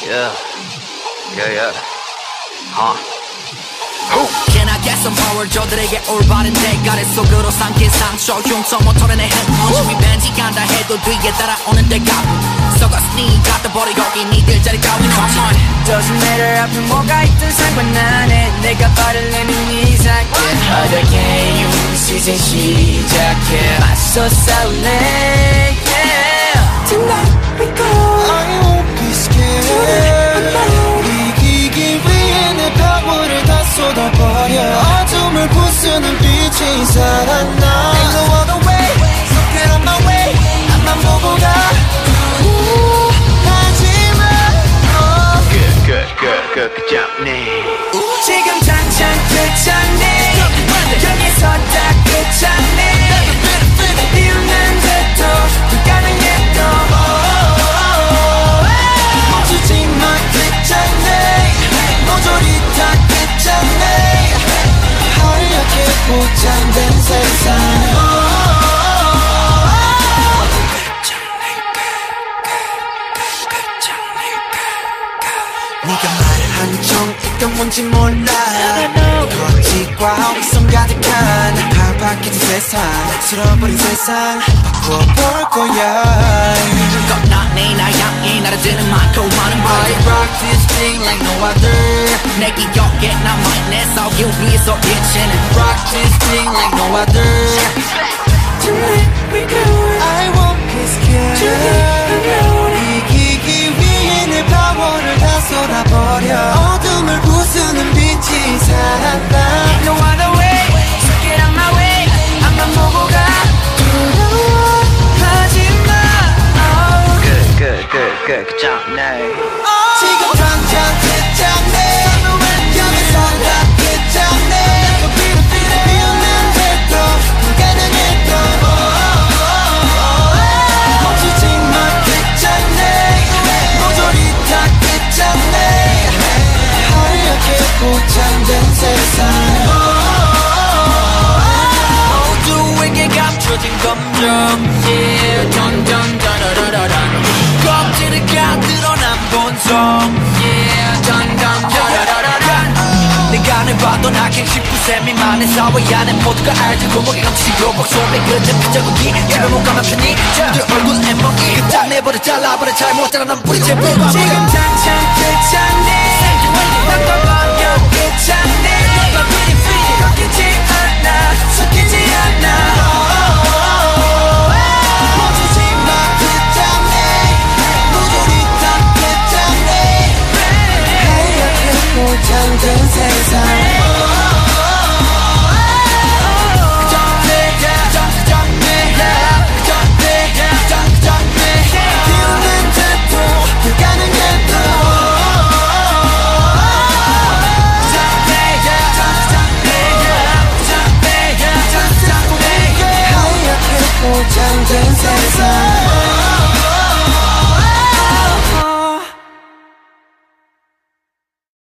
Yeah, yeah, yeah. Huh. Can I get some power? 저들에게 올바른 대가를 속으로 삼킨 상처 흉터 못 털어내 핵먼지 리벤지 간다 해도 뒤에 따라오는 대가 썩었으니 갖다 버려 여기 니들 자리 따윈 없지. Doesn't matter 앞에 뭐가 있든 상관 안 해 내가 발을 내민 이상 어떻게 시즌 시작해 맞서 싸울래 yeah. Tonight we go I won't be scared 이기기 위해 내 파워를 다 쏟아버려 어둠을 부수는 빛이 살아나 Ain't no other way So get on my way 앞만 보고 가 하지마 끝장내 지금 당장 끝장내 여기서 다 끝장내 비웃는데도 불가능해 또 멈추지 마 끝장내 모조리 다 끝장내 하얗게 포장된 세상 네가 말한 정의가 뭔지 몰라 거짓과 위선 가득한 팔박해진 세상 쓸어버린 세상 바꿔볼 거야 겁나네 나 향해 나를 드는 많고 많은 I rock this thing like no other 내 기억에 남아있는 내 속에 위에서 비치는 Rock this thing like no other Tonight we go I won't be scared 이기기 위해 내 파워를 다 쏟아버려 어둠을 부수는 빛이 살아나 No other way So get on my way 앞만 보고 가 두려워 하지마 끝장내 지금 당장 끝장내 여기서 다 끝장내 비웃는데도 불가능해도 멈추지 마 끝장내 모조리 다 끝장내 하얗게 포장된 세상 모두에게 감춰진 감정 Yeah 던던던던던던 껍질을 가드러난 본성 Yeah 던던던던던 내가 늘 봐도 하긴 19세 미만의 사회야 내 모두가 알지 고목에 감치고 목소리 그저 피자국이 집에 못 가면 편히 들 얼굴 엠멍이 끝장내버려 잘라버려 잘못 자라난 뿌리째 불과 지금 당장 끝장내 바꿔버려 끝장내 너가 비리비리 꺾이지 않아 섞이지 않아 멈추지 마 끝장내 모조리 다 끝장내 하얗게 포장된 세상 포장된 세상